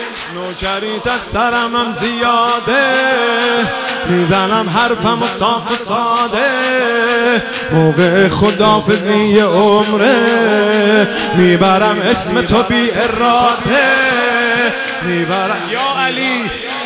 نوکریت از سرمم زیاده، میزنم حرفم و صاف و ساده. موقع خداحافظی عمره میبرم اسم تو بی اراده، میبرم یا علی.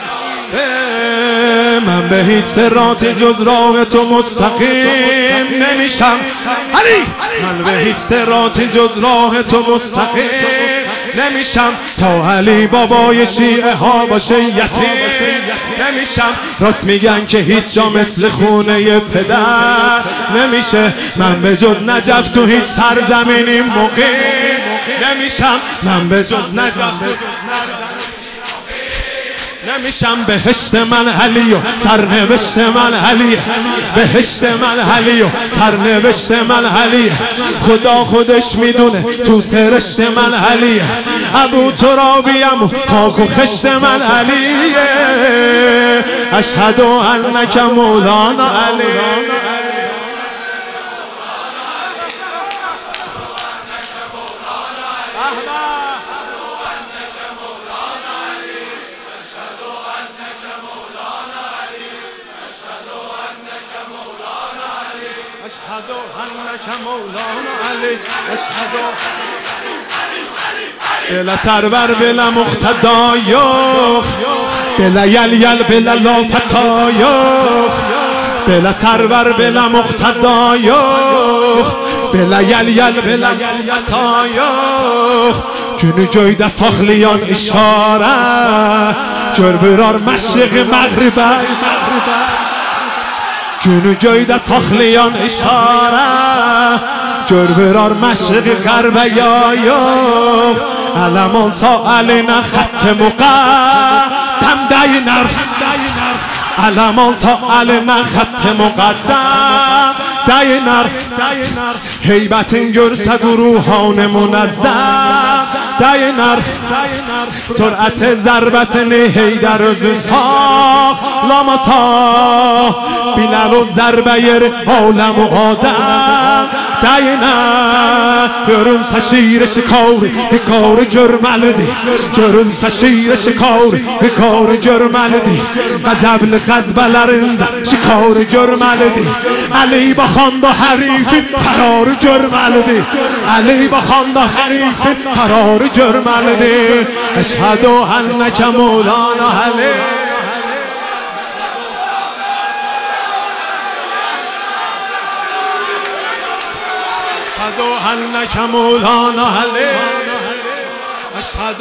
من به هیچ صراط جز راه تو مستقیم نمیشم علی، من به هیچ صراط جز راه تو مستقیم نمیشم. تا علی بابای شیعه ها باشه یتیم نمیشم. راست میگن که هیچ جا مثل خونه پدر نمیشه. من به جز نجف تو هیچ سرزمینی مقیم نمیشم. من به جز نجف نمیشم. بهشت من علی و سرنوشت من علی، بهشت من علی و سرنوشت من علی. خدا خودش میدونه تو سرشت من علی. ابو ترابیم و خاک و خشت من علی. اشهد انک مولانا علی. أشهد أنك مولانا علي. أشهد بلا سرور بلا مقتدا یخ، بلا یل بلا لافتا یخ، بلا سرور بلا مقتدا یخ، بلا یل بلا یلتا یخ. Günü göydə saxlayan işarə, gör vurar məşriq məğribə. Günü göydə saxlayan işarə, gör vurar məşriq qərbə ya yox. Ələm olsa əlinə xətt müqəddəm dəyinər, ələm olsa əlinə xətt müqəddəm dəyinər. Heybətin görsə quruhan münezzəm dəyinər. Sürət zərbəsini Heydər özü sağlamasa, biləl o zərbə yeri aləm o adəm dəyinər. Görünsə şir şikari fikarı görməlidir, görünsə şir şikari fikarı görməlidir. Qəzəbli qəzbələrində şikarı görməlidir. Əli baxanda hərifin fərarı görməlidir, Əli baxanda hərifin fərarı görməlidir. Əşhədü ənnəkə Mevlana Əli. أشهد أنك مولانا علي. أشهد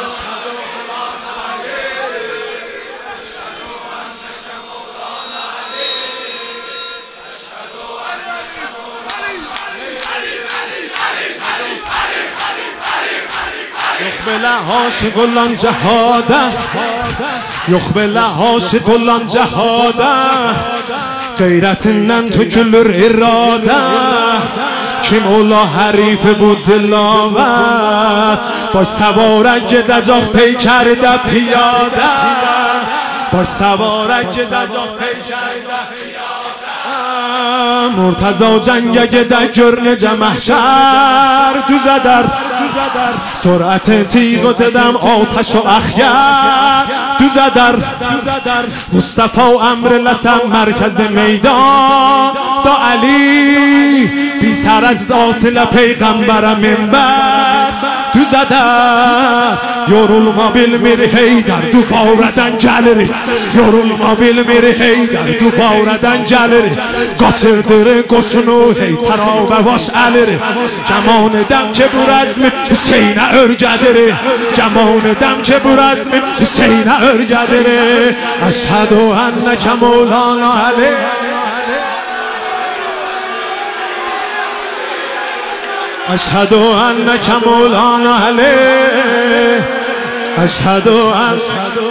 يقبل عاشق لن جهاده، يقبل عاشق لن جهاده. غیرتinden tökülür irade. Kim ola herifi bu dilaver, baş سوارک دجاغ پیکرده پیاده، باش سوارک دجاغ پیکرده پیاده. مرتضی جنگه در گرنج محشر دوزدر، سرعت تیغ ددم آتش و اخگر دوزدر. مصطفی امر لسم مرکز میدان دا علی، بی سرج داصل پیغمبرم منبر دوزدر. Yorulma bilmir Heydər dubarədən gəlirik, yorulma bilmir Heydər dubarədən gəlirik. Qaçırdır qoşunu heytərabə baş əlirik. Kəman edəm ki bu rəzmi Hüseynə örgədirik, kəman edəm ki bu rəzmi Hüseynə örgədirik. Əşhədü ənnəkə Mevlana Əli. أشهد أنك مولانا علي. أشهد أن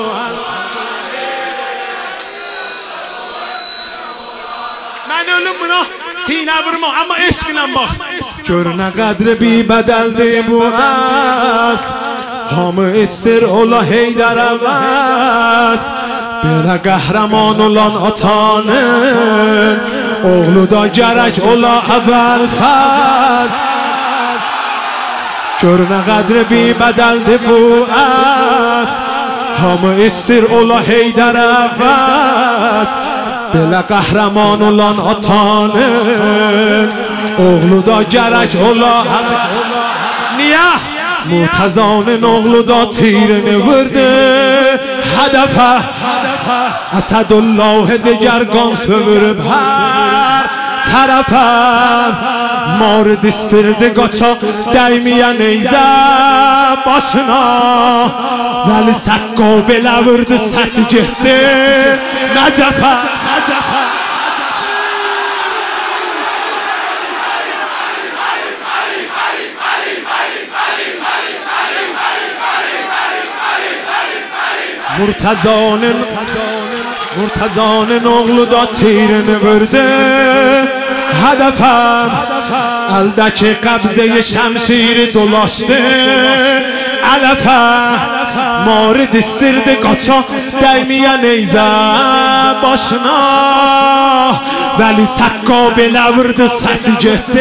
من ölümünə sinə vurma amma eşqinə bax. Gör nə qədri bi bədəldir bu əs, hamı istir ola Heydər əvəz. Belə qəhrəman olan atanın oğlu da gərək ola əvvəl fəz. Gör nə qədri bi bədəldir bu əs, Hamı istir ola Heydər əvvəz Belə qəhrəman olan atanın Oğlu da gərək ola Niyə? Murtazanın oğlu da tirini vurdu Hədəfə Əsədullah digər qan sövürüb hər tərəfə Marid istirdi qaça dəyməyə neyzə başına Vəli Səqqo belə vurdu səsi getdi Nəcəfə Murtazanın oğlu da tirini vurdu Hədəfəm Əldəki qəbzəyi şəmşiri dolaşdı Ələfə Marid istirdi qaça dəyməyə neyzə başına Vəli Səqqo belə vurdu səsi getdi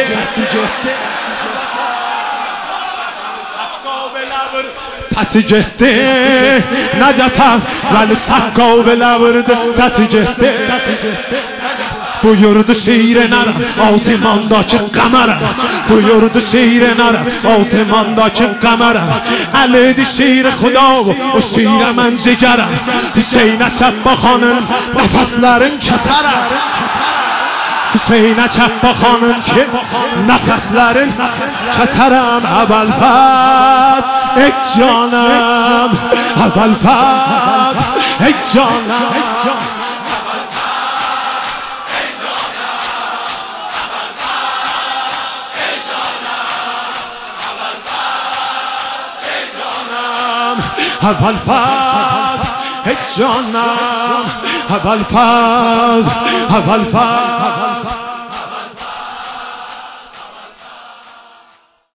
Səsi getdi Nəcəfə Vəli Səqqo belə vurdu səsi getdi Buyurdu şiirin ara Asimandakı qəmərə Buyurdu şiirin ara Asimandakı qəmərə Əlidir şiir xuda O şiirə mən cigərə Hüseynə çəp baxanın Nəfəslərin kəsərə Hüseynə çəp baxanın ki Nəfəslərin kəsərəm Əvvəlfəz Ey canım Əvvəlfəz Ey canım Əvvəlfəz Ey canım Əvvəlfəz